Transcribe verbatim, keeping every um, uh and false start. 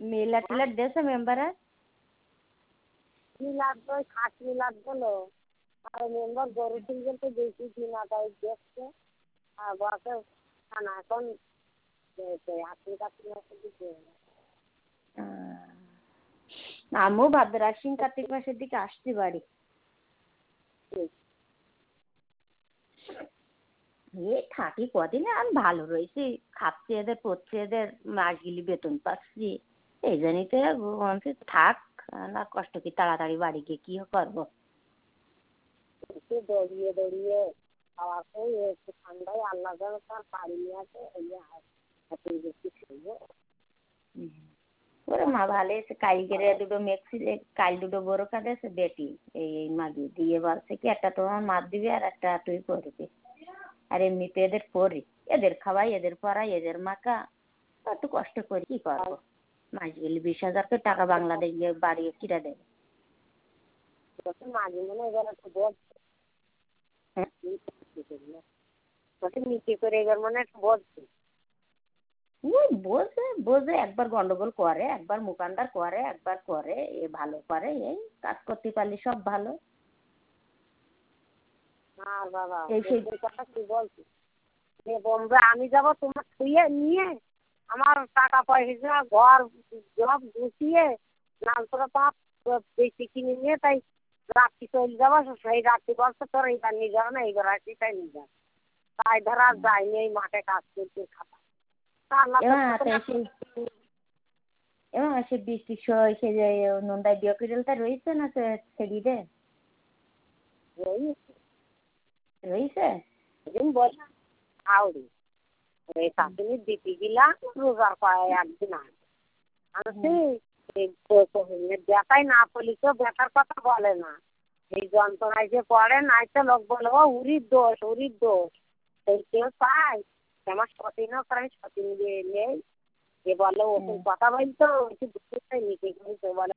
Miller tiller দিয়েছে মেম্বারে? মিলাদ ওই খাস মিলাদ বলো আর মেম্বার গরু সিঙ্গেল তো বেশি দিন আদায় দেখছে আর বসে খানা এখন আশি কাশি মাসে দিতে আমিও ভাদ্র আশ্বিন কার্তিক মাসের দিকে আসছি বাড়ি। এ থাকি কদিন আর ভালো রয়েছি, খাচ্ছি এদের পড়ছি এদের মাস গেলি বেতন পাচ্ছি, এই জন্যই তো থাক না কষ্ট কি তাড়াতাড়ি বাড়ি গিয়ে কি করবো। দৌড়িয়ে দৌড়িয়ে খাওয়া খেয়ে একটু ঠান্ডায় আল্লাহ যেন তার বাড়ি নিয়ে আসে এই বেশি খেয়ে ওরে মা ভালো এসে কালকেরে দুটো মেক্সি কাল দুটো বড় কাঁদেছে বেটি এই মাগি দিয়ে বলছে কি একটা তোমার মার দিবি আর একটা তুই করবি, আর এমনিতে এদের পড়ি এদের খাওয়াই এদের পড়াই এদের মাকা একটু কষ্ট করি কি করবো। মাস গেলে বিশ হাজার করে টাকা বাংলাদেশ গিয়ে বাড়ি কিরা দেবে। মাঝে মনে এবার একটু বলছে নিচে করে এবার মনে একটু বলছে বোঝে বোঝে একবার গন্ডগোল করে একবার মুকান্দার করে একবার করে এ ভালো করে এই কাজ করতে পারলে সব ভালো। আর বাবা এই কথা কি বলছি যে বন্ধু আমি যাবো তোমার ছুঁয়ে নিয়ে আমার টাকা পয়সা ঘর সব গুছিয়ে নালতোরা পাপ বেশি কিনে নিয়ে তাই রাত্রি চলে যাবো সেই রাত্রি বলছে তোর এইবার নিয়ে যাবো না এইবার আসি তাই নিয়ে যাবো তাই ধর আর যাইনি এই মাঠে কাজ করতে খাতা এবং সে বৃষ্টির সময় সে যে নন্দায় বিয়কিরেলটা রয়েছে না সে সেদিকে রয়েছে বল আউরি এই শাশুড়ি দিতে গেলাম রোজার পায়ে একদিন আনছি দেখাই না পড়লি তো দেখার কথা বলে না এই যন্ত্রণায় যে পড়ে নাই তো লোক বলবো উরির দোষ উরির দোষ সেই কেউ পাই আমার সতীনও করে সতীন দিয়ে নেই যে বলে ওষুধ কথা বলতো নিচে বলে